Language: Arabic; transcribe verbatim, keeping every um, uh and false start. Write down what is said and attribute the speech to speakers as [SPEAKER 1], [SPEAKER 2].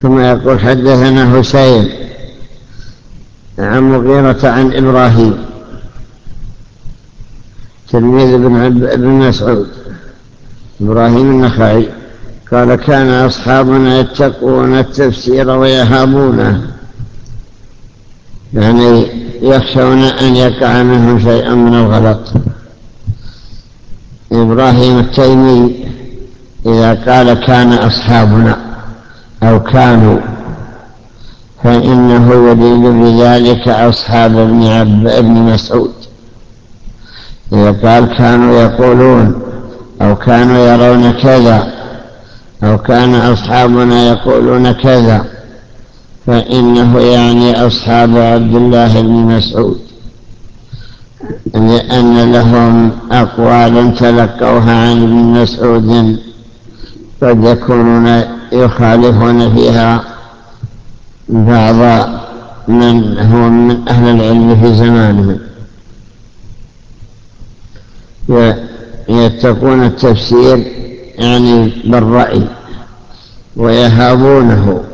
[SPEAKER 1] ثم يقول حدثنا حسين عن مغيرة عن إبراهيم تلميذ ابن مسعود إبراهيم النخعي قال كان أصحابنا يتقون التفسير ويهابونه، يعني يخشون أن يقع منهم شيء من الغلط. إبراهيم التيمي إذا قال كان أصحابنا أو كانوا فإنه يريد بذلك أصحاب ابن عب ابن مسعود. إذا قال كانوا يقولون أو كانوا يرون كذا أو كان أصحابنا يقولون كذا فإنه يعني أصحاب عبد الله بن مسعود، لأن لهم أقوال تلقوها عن ابن مسعود قد يكونون يخالفون فيها بعض من هو من أهل العلم في زمانهم. يتقون التفسير يعني بالرأي ويهابونه